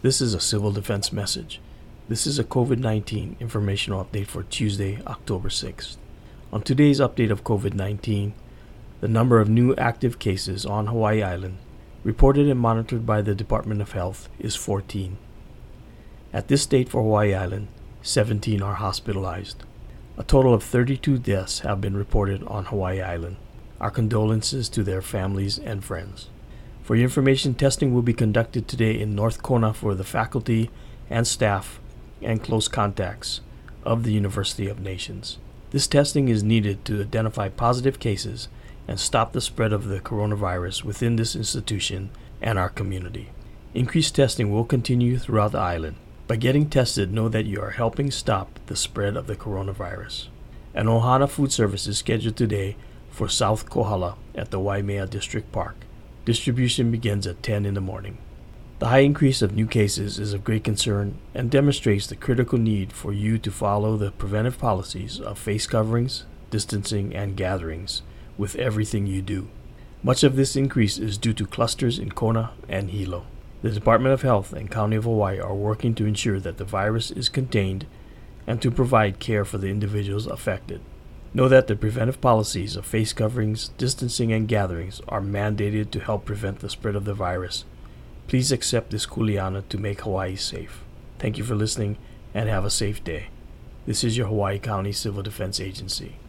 This is a civil defense message. This is a COVID-19 informational update for Tuesday, October 6th. On today's update of COVID-19, the number of new active cases on Hawaii Island, reported and monitored by the Department of Health, is 14. At this date for Hawaii Island, 17 are hospitalized. A total of 32 deaths have been reported on Hawaii Island. Our condolences to their families and friends. For your information, testing will be conducted today in North Kona for the faculty and staff and close contacts of the University of Nations. This testing is needed to identify positive cases and stop the spread of the coronavirus within this institution and our community. Increased testing will continue throughout the island. By getting tested, know that you are helping stop the spread of the coronavirus. An Ohana food service is scheduled today for South Kohala at the Waimea District Park. Distribution begins at 10 in the morning. The high increase of new cases is of great concern and demonstrates the critical need for you to follow the preventive policies of face coverings, distancing, and gatherings with everything you do. Much of this increase is due to clusters in Kona and Hilo. The Department of Health and County of Hawaii are working to ensure that the virus is contained and to provide care for the individuals affected. Know that the preventive policies of face coverings, distancing, and gatherings are mandated to help prevent the spread of the virus. Please accept this kuleana to make Hawaii safe. Thank you for listening and have a safe day. This is your Hawaii County Civil Defense Agency.